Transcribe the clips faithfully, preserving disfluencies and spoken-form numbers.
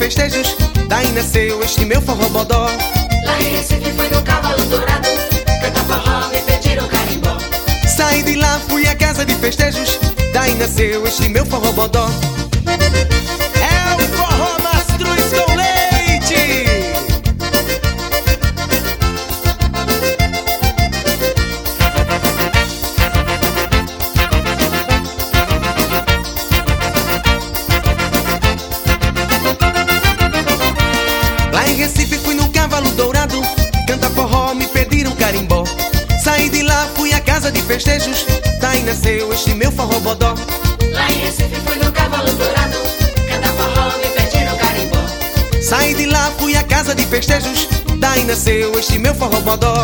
festejos, daí nasceu este meu forró bodó. Lá em Recife fui no Cavalo Dourado, canta forró, me pediram carimbó. Saí de lá, fui à casa de festejos, daí nasceu este meu forró bodó. É o forró Mastruz com leite. Lá em Recife fui no Cavalo Dourado, canta forró, me pediram carimbó. Saí de lá, fui à casa de festejos, daí nasceu este meu forró bodó. Lá em Recife fui no Cavalo Dourado, canta forró, me pediram carimbó. Saí de lá, fui à casa de festejos, daí nasceu este meu forró bodó.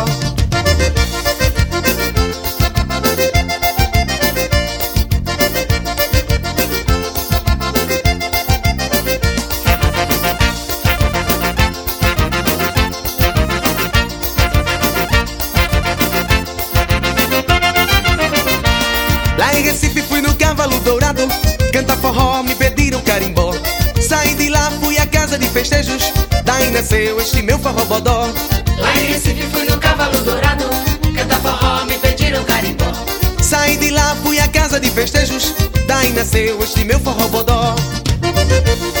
Lá em Recife fui no Cavalo Dourado, canta forró, me pediram carimbó. Saí de lá, fui à casa de festejos, daí nasceu este meu forró bodó. Lá em Recife fui no Cavalo Dourado, canta forró, me pediram carimbó. Saí de lá, fui à casa de festejos, daí nasceu este meu forró bodó.